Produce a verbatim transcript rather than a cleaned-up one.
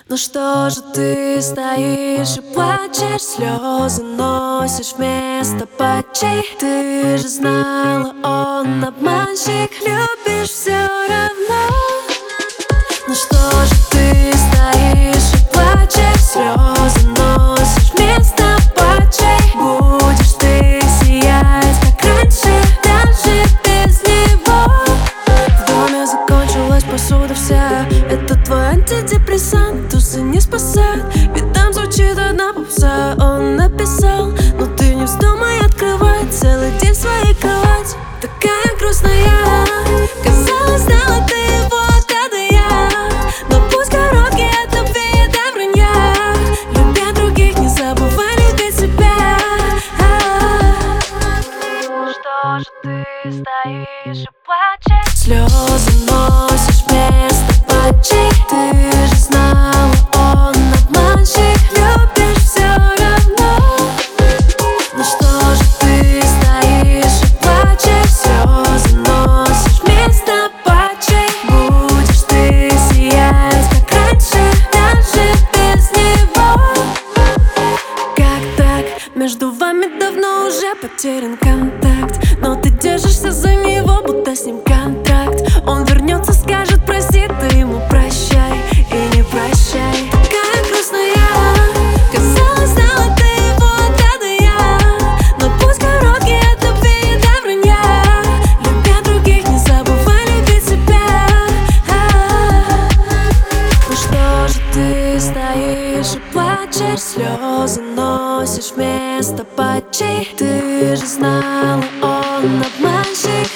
Ну что же ты стоишь и плачешь, слезы носишь вместо патчей? Ты же знала, он обманщик, любишь все равно. Ну что же ты стоишь и плачешь, слезы носишь вместо патчей? Будешь ты сиять, как раньше, даже без него. В доме закончилась посуда вся, это твой антидепрессант, тусы не спасают, ведь там звучит одна попса. Он написал, но ты не вздумай открывать целый день в своей кровати. Такая грустная, казалось, знала ты его, когда я. Но пусть короткий это вида вранья, любя других, не забывай любить себя. Ну что же ты стоишь и плачешь, слезы носишь вместо патчей? Ты же знала, он обманщик, любишь все равно. Ну что же ты стоишь и плачешь, слезы носишь вместо патчей? Будешь ты сиять, как раньше, даже без него. Как так? Между вами давно уже потерян контакт, но ты держишься за него, будто с ним контракт. Он вернется, скажет прости, ты ему прощай и не прощай. Такая грустная, казалось, знала ты его, когда я. Но пусть короткий это вида вранья, любя других, не забывай любить себя. Ну что же ты стоишь и плачешь, слезы носишь вместо патчей? Ты же знала, он обманщик,